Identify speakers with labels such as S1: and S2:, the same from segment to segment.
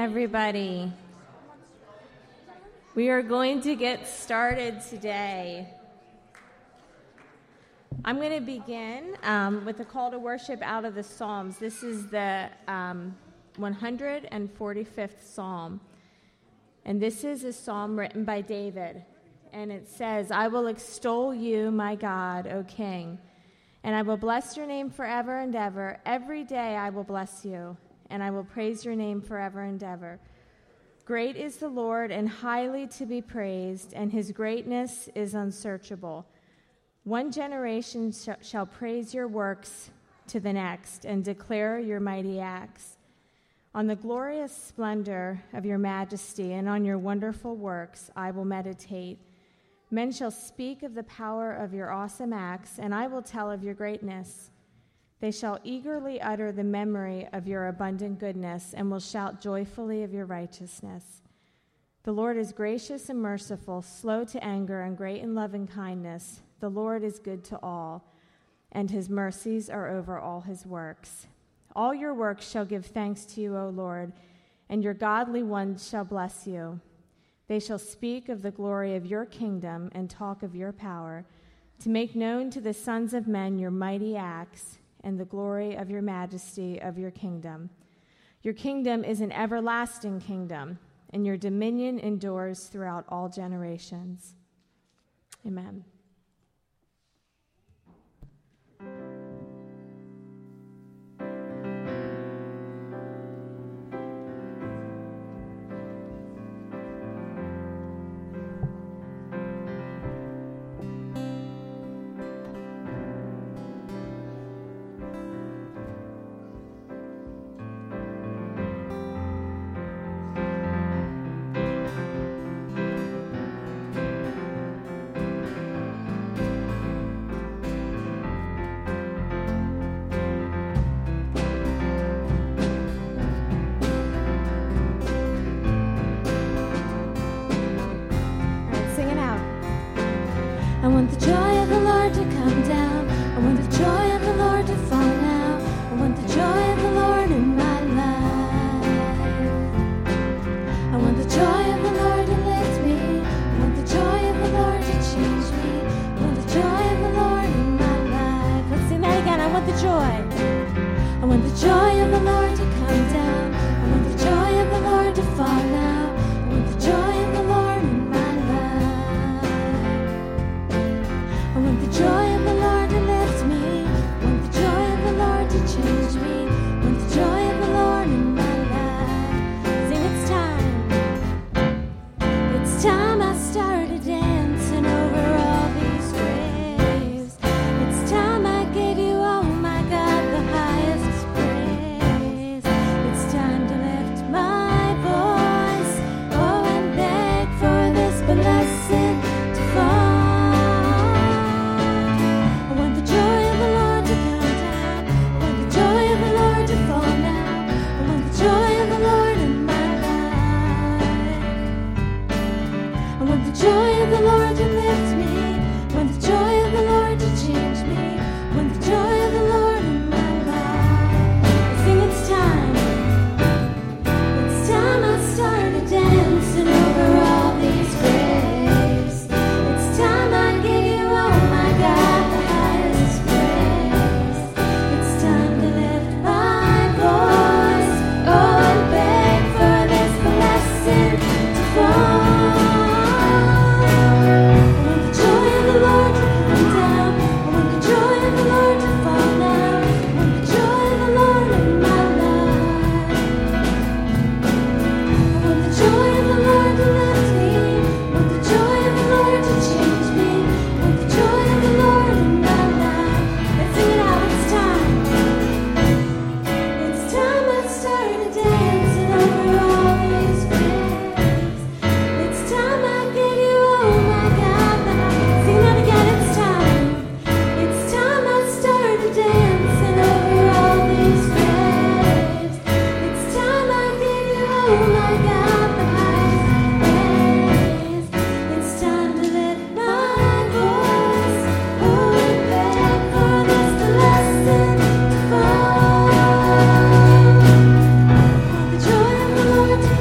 S1: everybody. We are going to get started today. I'm going to begin with a call to worship out of the Psalms. This is the 145th Psalm, and this is a psalm written by David, and it says, "I will extol you, my God, O King, and I will bless your name forever and ever. Every day I will bless you, and I will praise your name forever and ever. Great is the Lord and highly to be praised, and his greatness is unsearchable. One generation shall praise your works to the next and declare your mighty acts. On the glorious splendor of your majesty and on your wonderful works I will meditate. Men shall speak of the power of your awesome acts, and I will tell of your greatness. They shall eagerly utter the memory of your abundant goodness and will shout joyfully of your righteousness. The Lord is gracious and merciful, slow to anger, and great in loving kindness. The Lord is good to all, and his mercies are over all his works. All your works shall give thanks to you, O Lord, and your godly ones shall bless you. They shall speak of the glory of your kingdom and talk of your power, to make known to the sons of men your mighty acts and the glory of your majesty of your kingdom. Your kingdom is an everlasting kingdom, and your dominion endures throughout all generations." Amen.
S2: I want the joy of the Lord to come down. I want the joy of the Lord to fall now. I want the joy of the Lord in my life. I want the joy of the Lord to lift me. I want the joy of the Lord to change me. I want the joy of the Lord in my life. Let's sing that again. I want the joy. I want the joy of the Lord to come down. I want the joy of the Lord to fall now. I want the joy of the Lord in my life. I want the joy of the Lord to lift me. I want the joy of the Lord to change me. I want the joy of the Lord in my life. Sing, it's time. It's time I started dancing over all these graves. It's time I gave you, oh my God, the highest praise. It's time to lift my voice, oh, and beg for this blessing to fall. Joy of the Lord to lift me, want the joy of the Lord to change me, want the joy of the Lord in my life. I sing, it's time I started dancing over all these graves. It's time I gave you, oh my God, the highest praise. It's time to lift my voice, oh, and beg for this blessing to fall. Joy of the Lord.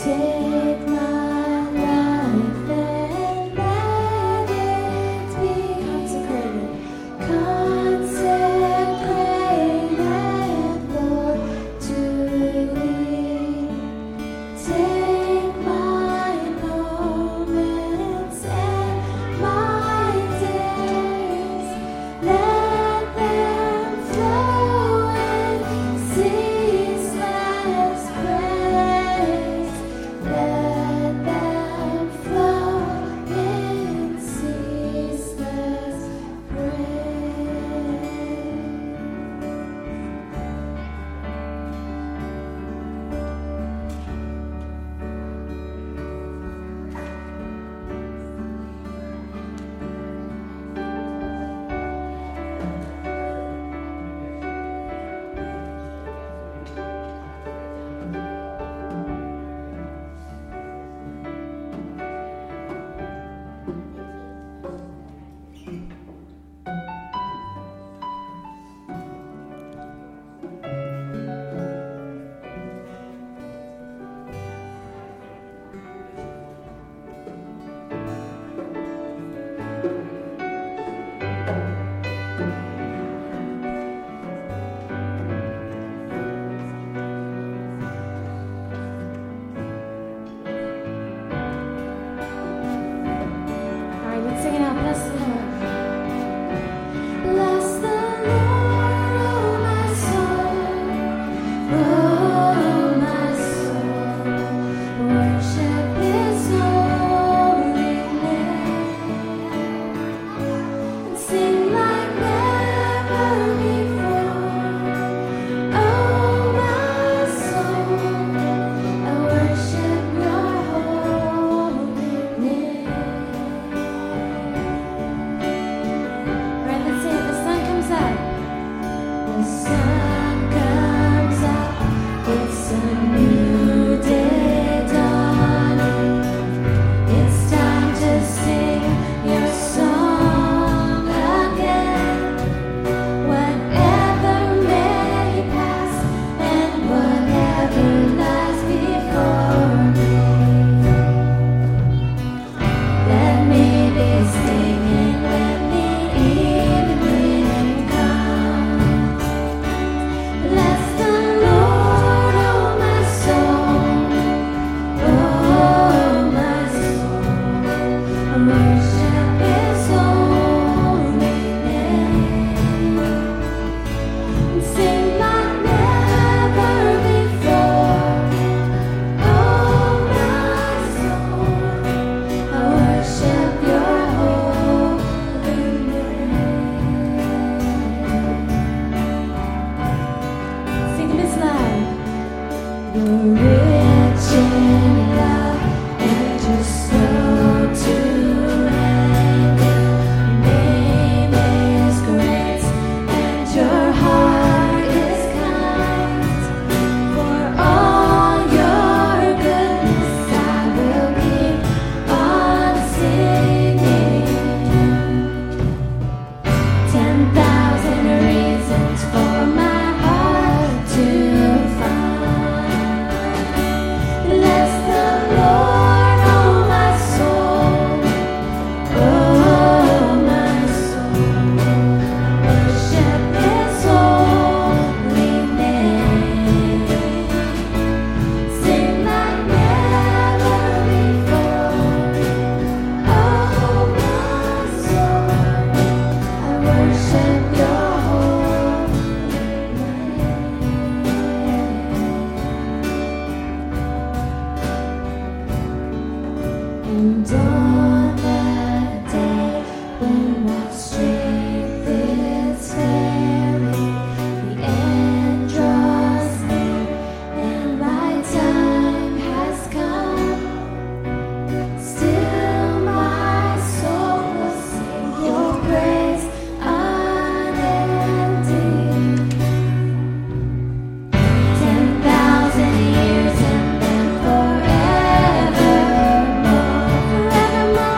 S2: Forevermore.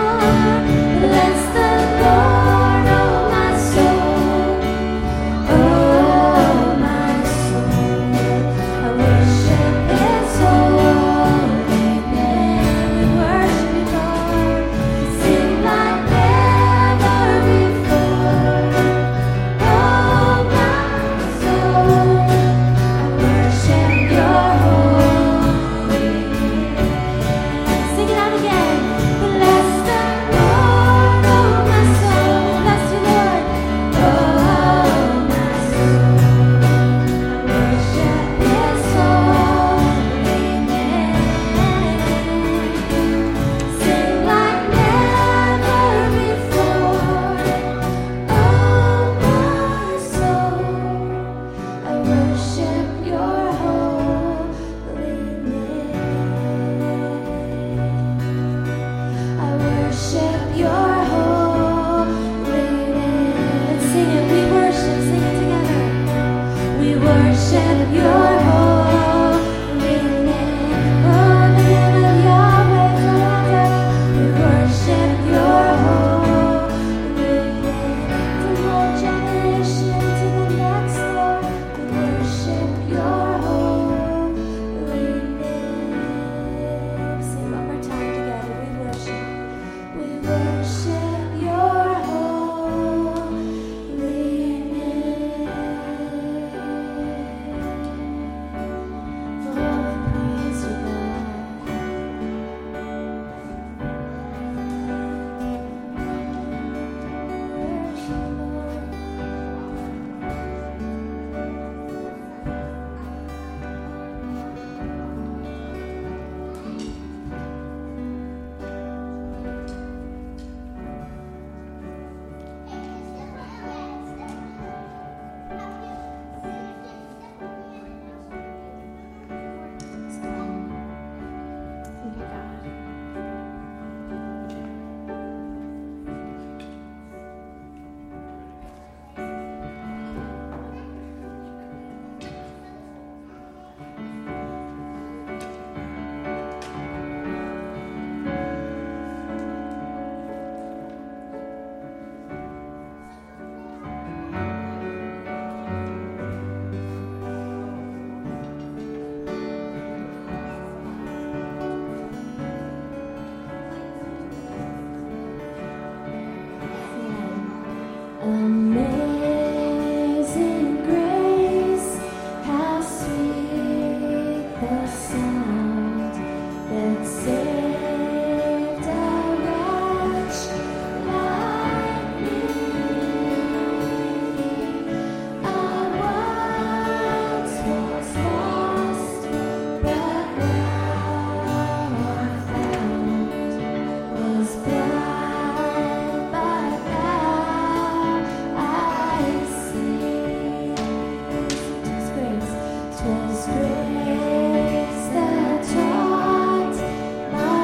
S2: Grace that taught my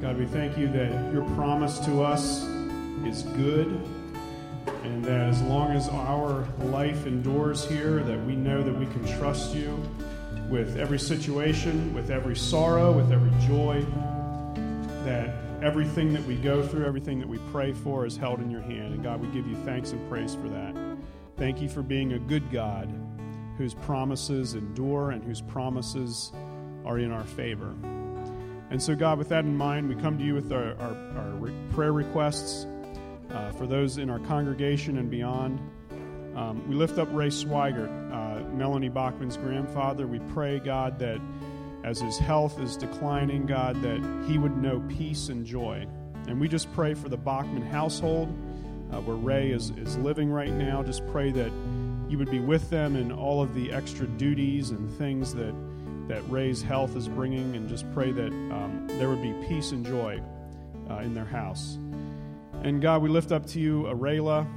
S3: God, we thank you that your promise to us is good, and that as long as our life endures here, that we know that we can trust you with every situation, with every sorrow, with every joy, that everything that we go through, everything that we pray for is held in your hand. And God, we give you thanks and praise for that. Thank you for being a good God whose promises endure and whose promises are in our favor. And so, God, with that in mind, we come to you with our prayer requests for those in our congregation and beyond. We lift up Ray Swigert, Melanie Bachman's grandfather. We pray, God, that as his health is declining, God, that he would know peace and joy. And we just pray for the Bachman household, where Ray is living right now. Just pray that you would be with them in all of the extra duties and things that Ray's health is bringing, and just pray that there would be peace and joy in their house. And God, we lift up to you Arayla,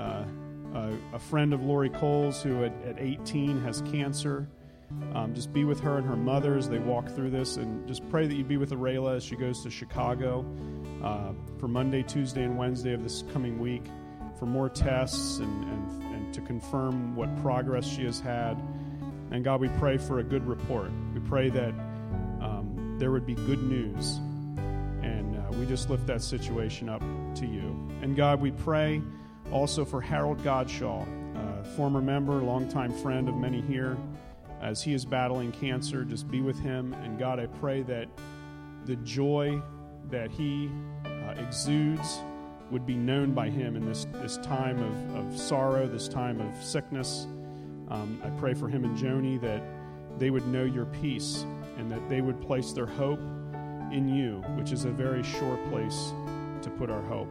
S3: a friend of Lori Cole's who at 18 has cancer. Just be with her and her mother as they walk through this, and just pray that you be with Arayla as she goes to Chicago for Monday, Tuesday, and Wednesday of this coming week for more tests and to confirm what progress she has had. And God, we pray for a good report. We pray that there would be good news. And we just lift that situation up to you. And God, we pray also for Harold Godshaw, former member, longtime friend of many here, as he is battling cancer. Just be with him. And God, I pray that the joy that he exudes would be known by him in this time of sorrow, this time of sickness. I pray for him and Joni that they would know your peace and that they would place their hope in you, which is a very sure place to put our hope.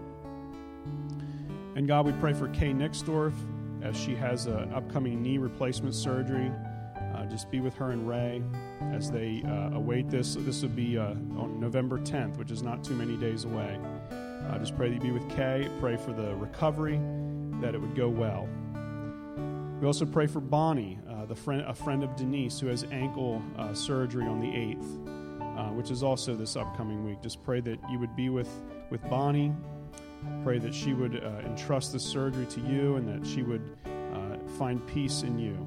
S3: And God, we pray for Kay Nixdorf as she has an upcoming knee replacement surgery. Just be with her and Ray as they await this. This would be on November 10th, which is not too many days away. Just pray that you be with Kay. Pray for the recovery, that it would go well. We also pray for Bonnie, a friend of Denise, who has ankle surgery on the 8th, which is also this upcoming week. Just pray that you would be with Bonnie. Pray that she would entrust this surgery to you, and that she would find peace in you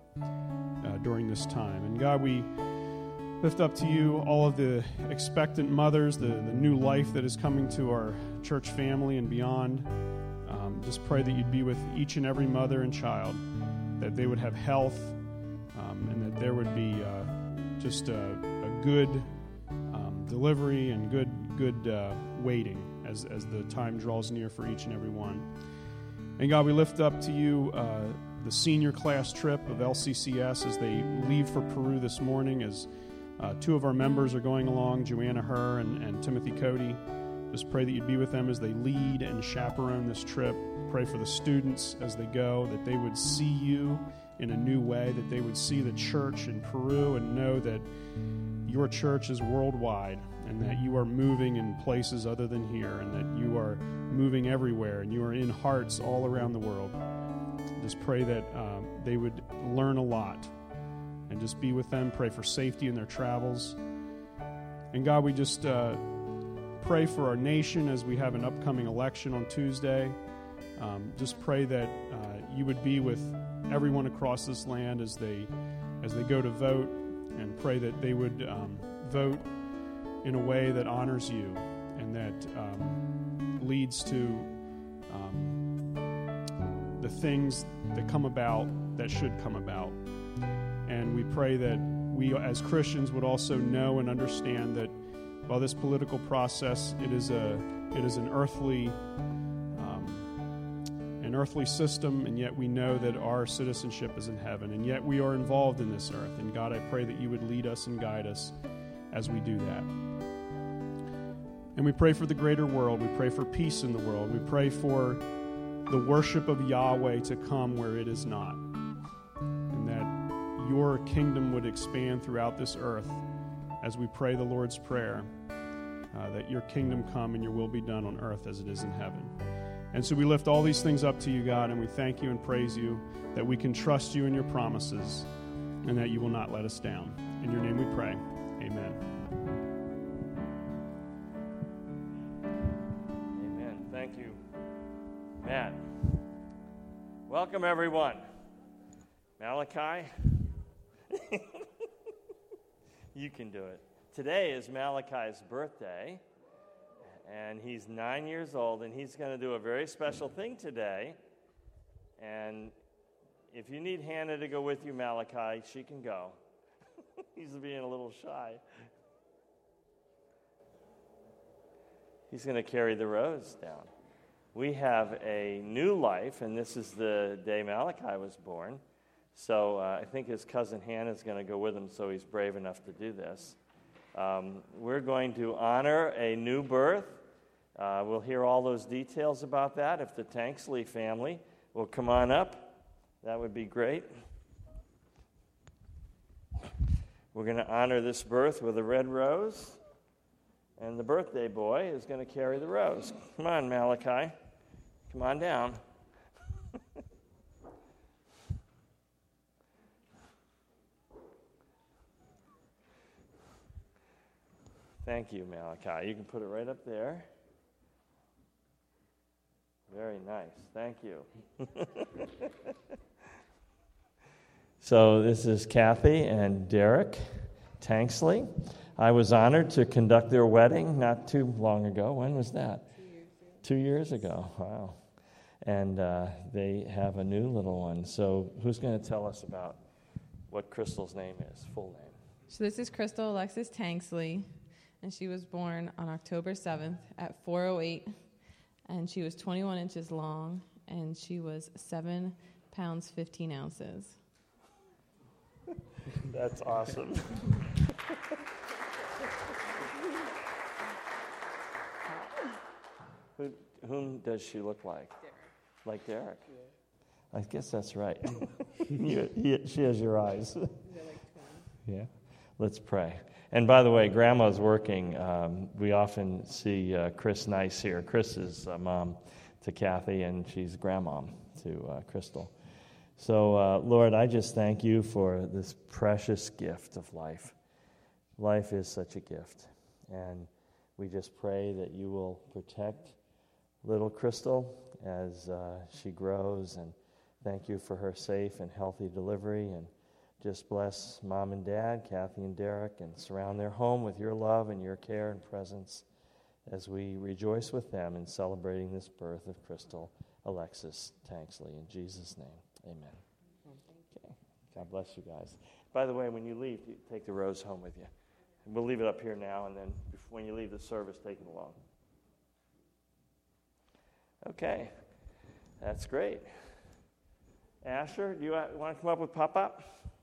S3: during this time. And God, we lift up to you all of the expectant mothers, the new life that is coming to our church family and beyond. Just pray that you'd be with each and every mother and child, that they would have health, and that there would be just a good delivery and good waiting as the time draws near for each and every one. And God, we lift up to you the senior class trip of LCCS as they leave for Peru this morning, as two of our members are going along, Joanna Herr and Timothy Cody. Just pray that you'd be with them as they lead and chaperone this trip. Pray for the students as they go, that they would see you in a new way, that they would see the church in Peru and know that your church is worldwide, and that you are moving in places other than here, and that you are moving everywhere, and you are in hearts all around the world. Just pray that they would learn a lot, and just be with them. Pray for safety in their travels. And God, we just pray for our nation as we have an upcoming election on Tuesday. Just pray that you would be with everyone across this land as they go to vote, and pray that they would vote in a way that honors you and that leads to the things that come about that should come about. And we pray that we as Christians would also know and understand that while this political process, it is an earthly system, and yet we know that our citizenship is in heaven, and yet we are involved in this earth. And God, I pray that you would lead us and guide us as we do that. And we pray for the greater world. We pray for peace in the world. We pray for the worship of Yahweh to come where it is not, and that your kingdom would expand throughout this earth as we pray the Lord's Prayer, that your kingdom come and your will be done on earth as it is in heaven. And so we lift all these things up to you, God, and we thank you and praise you that we can trust you in your promises and that you will not let us down. In your name we pray. Amen.
S4: Matt. Welcome, everyone. Malachi, you can do it. Today is Malachi's birthday, and he's 9 years old, and he's going to do a very special thing today. And if you need Hannah to go with you, Malachi, she can go. He's being a little shy. He's going to carry the rose down. We have a new life, and this is the day Malachi was born. So I think his cousin Hannah is going to go with him, so he's brave enough to do this. We're going to honor a new birth. We'll hear all those details about that. If the Tanksley family will come on up, that would be great. We're going to honor this birth with a red rose, and the birthday boy is going to carry the rose. Come on, Malachi. Come on down. Thank you, Malachi. You can put it right up there. Very nice. Thank you. So this is Kathy and Derek Tanksley. I was honored to conduct their wedding not too long ago. When was that? 2 years ago. Wow. And they have a new little one. So who's going to tell us about what Crystal's name is, full name?
S5: So this is Crystal Alexis Tanksley, and she was born on October 7th at 4:08, and she was 21 inches long, and she was 7 pounds, 15 ounces.
S4: That's awesome. Whom does she look like?
S5: Derek.
S4: Like Derek? Yeah. I guess that's right. She has your eyes.
S5: They're like twins.
S4: Yeah. Let's pray. And by the way, Grandma's working. We often see Chris Nice here. Chris is mom to Kathy, and she's grandmom to Crystal. So, Lord, I just thank you for this precious gift of life. Life is such a gift. And we just pray that you will protect little Crystal as she grows. And thank you for her safe and healthy delivery. And just bless Mom and Dad, Kathy and Derek, and surround their home with your love and your care and presence as we rejoice with them in celebrating this birth of Crystal Alexis Tanksley. In Jesus' name, amen. Okay. God bless you guys. By the way, when you leave, you take the rose home with you. And we'll leave it up here now, and then when you leave the service, take it along. Okay. That's great. Asher, do you want to come up with Pop-Up?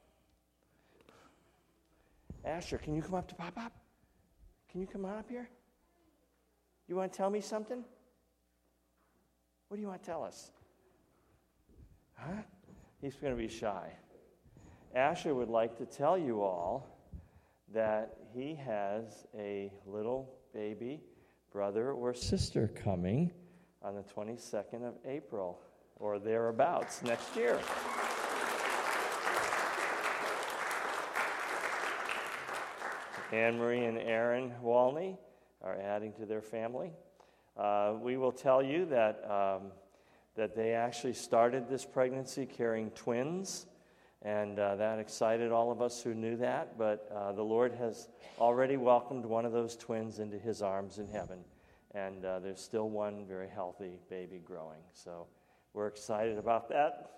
S4: Asher, can you come up to Pop-Up? Can you come on up here? You want to tell me something? What do you want to tell us? Huh? He's going to be shy. Asher would like to tell you all that he has a little baby brother or sister coming on the 22nd of April, or thereabouts, next year. Anne-Marie and Aaron Walney are adding to their family. We will tell you that they actually started this pregnancy carrying twins, and that excited all of us who knew that, but the Lord has already welcomed one of those twins into his arms in heaven, and there's still one very healthy baby growing, so we're excited about that.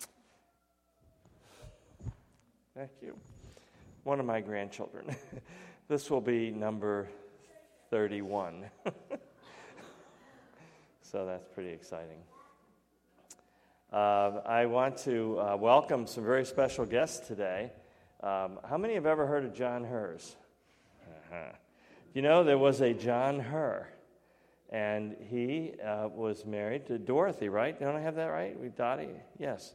S4: Thank you. One of my grandchildren. This will be number 31. So that's pretty exciting. I want to welcome some very special guests today. How many have ever heard of John Hers? You know, there was a John Her, and he was married to Dorothy, right? Don't I have that right? With Dottie? Yes.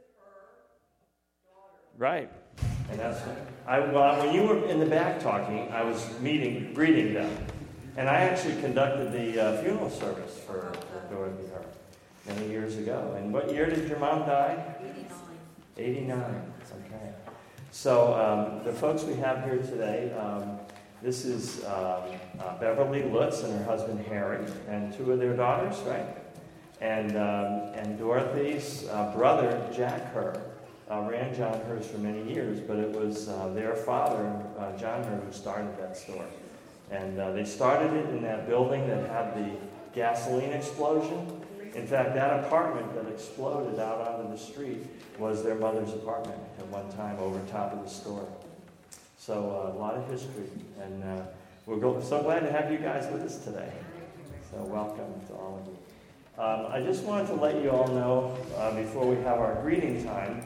S4: Right. And that's when you were in the back talking, I was greeting them. And I actually conducted the funeral service for Dorothy Hurt many years ago. And what year did your mom die? 89. Okay. So the folks we have here today, this is Beverly Lutz and her husband Harry, and two of their daughters, right? And Dorothy's brother, Jack Herr, ran John Herr's for many years, but it was their father, John Herr, who started that store. And they started it in that building that had the gasoline explosion. In fact, that apartment that exploded out onto the street was their mother's apartment at one time over top of the store. So a lot of history. And we're so glad to have you guys with us today. So welcome to all of you. I just wanted to let you all know, before we have our greeting time,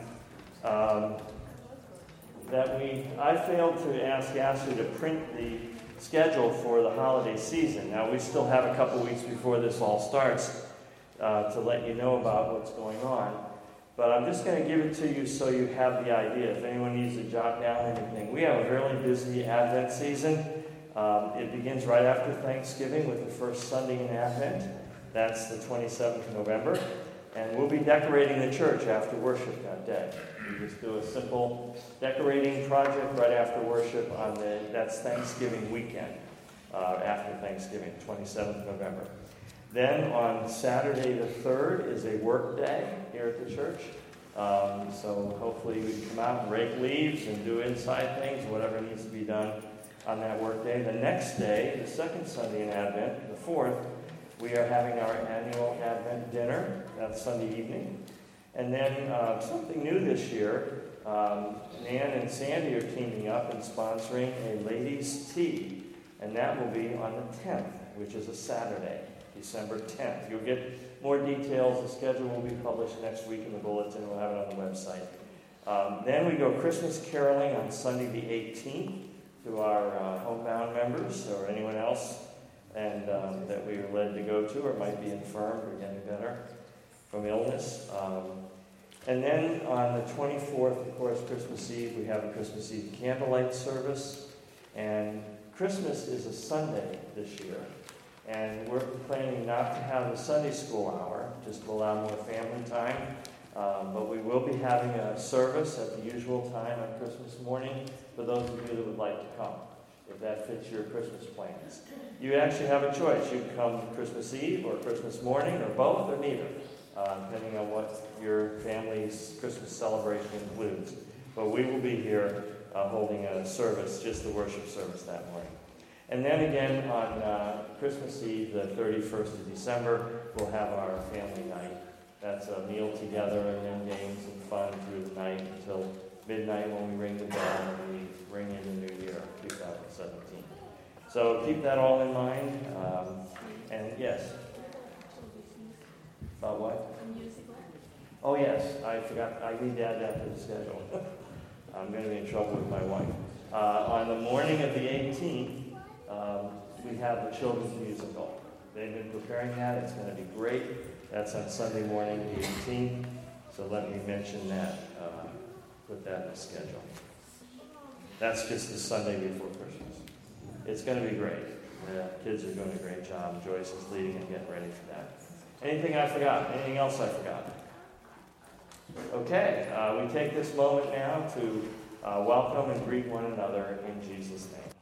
S4: that I failed to ask Ashley to print the schedule for the holiday season. Now, we still have a couple weeks before this all starts to let you know about what's going on. But I'm just going to give it to you so you have the idea. If anyone needs to jot down anything. We have a fairly busy Advent season. It begins right after Thanksgiving with the first Sunday in Advent. That's the 27th of November. And we'll be decorating the church after worship that day. We just do a simple decorating project right after worship that's Thanksgiving weekend, after Thanksgiving, 27th of November. Then on Saturday the 3rd is a work day here at the church. So hopefully we can come out and rake leaves and do inside things, whatever needs to be done on that work day. The next day, the second Sunday in Advent, the 4th, we are having our annual Advent dinner. That's Sunday evening. And then something new this year, Nan and Sandy are teaming up and sponsoring a ladies' tea. And that will be on the 10th, which is a Saturday, December 10th. You'll get more details. The schedule will be published next week in the bulletin. We'll have it on the website. Then we go Christmas caroling on Sunday the 18th to our homebound members or anyone else and that we are led to go to or might be infirmed or getting better from illness. And then on the 24th, of course, Christmas Eve, we have a Christmas Eve candlelight service. And Christmas is a Sunday this year. And we're planning not to have a Sunday school hour, just to allow more family time. But we will be having a service at the usual time on Christmas morning for those of you that would like to come, if that fits your Christmas plans. You actually have a choice. You can come Christmas Eve or Christmas morning or both or neither, depending on what your family's Christmas celebration includes. But we will be here holding a service, just the worship service that morning. And then again on Christmas Eve, the 31st of December, we'll have our family night. That's a meal together and then games and fun through the night until midnight when we ring the bell and we ring in the new year, 2017. So keep that all in mind. And yes. About what? Oh yes, I forgot. I need to add that to the schedule. I'm going to be in trouble with my wife. On the morning of the 18th, we have the children's musical. They've been preparing that. It's going to be great. That's on Sunday morning, the 18th. So let me mention that. Put that in the schedule. That's just the Sunday before Christmas. It's going to be great. The kids are doing a great job. Joyce is leading and getting ready for that. Anything I forgot? Anything else I forgot? Okay. We take this moment now to welcome and greet one another in Jesus' name.